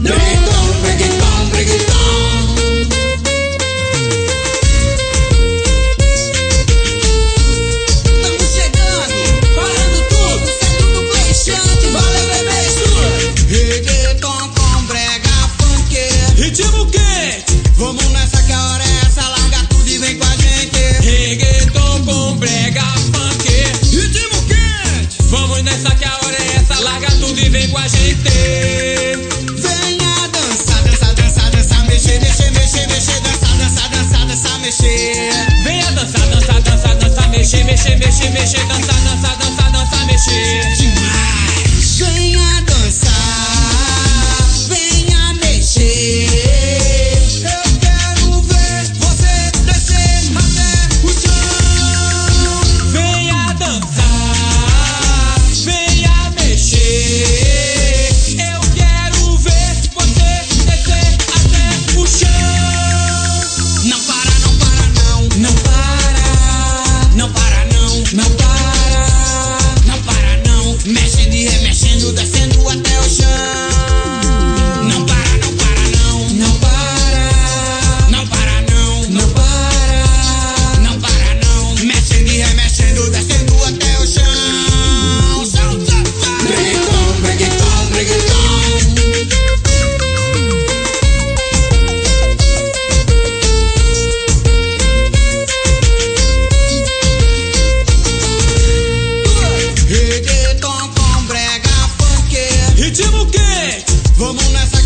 Reggaeton, reggaeton, reggaeton. Estamos chegando, parando tudo, centro do play chante, valeu bebê, estuda. Reggaeton com brega funk, ritmo quente. Vamos nessa que a hora é essa, larga tudo e vem com a gente. Reggaeton com brega funk, ritmo quente. Vamos nessa que a hora é essa, larga tudo e vem com a gente. Venha dançar, dançar, dançar, dançar, mexer, mexer, mexer, mexer, dançar, dançar, dançar, dançar, mexer. Venha dançar, dançar, dançar, dançar, mexer, mexer, mexer, mexer, dançar, dançar, dançar, dançar, mexer. Demais. Venha dançar, venha mexer. Eu quero ver você descer até o chão. Venha dançar, venha mexer. Eu quero ver você descer até o chão. Não para, não para, não. Não para. Não para, não. Não para. Não para, não. Mexendo e remexendo, descendo até o chão. Não para, não para, não. Não para. Não para, não. Não para. Não para, não. Mexendo e remexendo, descendo até o chão. Reggaeton, reggaeton, reggaeton. Reggaeton com brega funk, ritmo quente. Vamos nessa